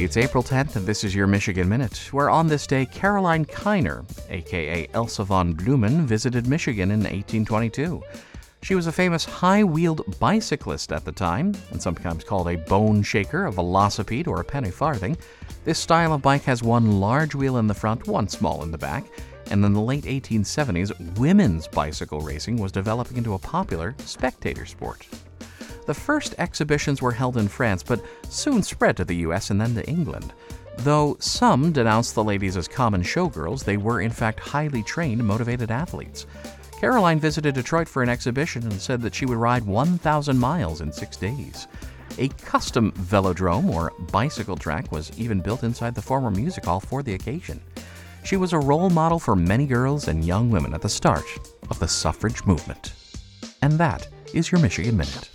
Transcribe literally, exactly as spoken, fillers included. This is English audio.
It's April tenth, and this is your Michigan Minute, where on this day, Caroline Kiner, aka Elsa von Blumen, visited Michigan in eighteen twenty-two. She was a famous high-wheeled bicyclist at the time, and sometimes called a bone shaker, a velocipede, or a penny farthing. This style of bike has one large wheel in the front, one small in the back, and in the late eighteen seventies, women's bicycle racing was developing into a popular spectator sport. The first exhibitions were held in France, but soon spread to the U S and then to England. Though some denounced the ladies as common showgirls, they were in fact highly trained, motivated athletes. Caroline visited Detroit for an exhibition and said that she would ride one thousand miles in six days. A custom velodrome, or bicycle track, was even built inside the former music hall for the occasion. She was a role model for many girls and young women at the start of the suffrage movement. And that is your Michigan Minute.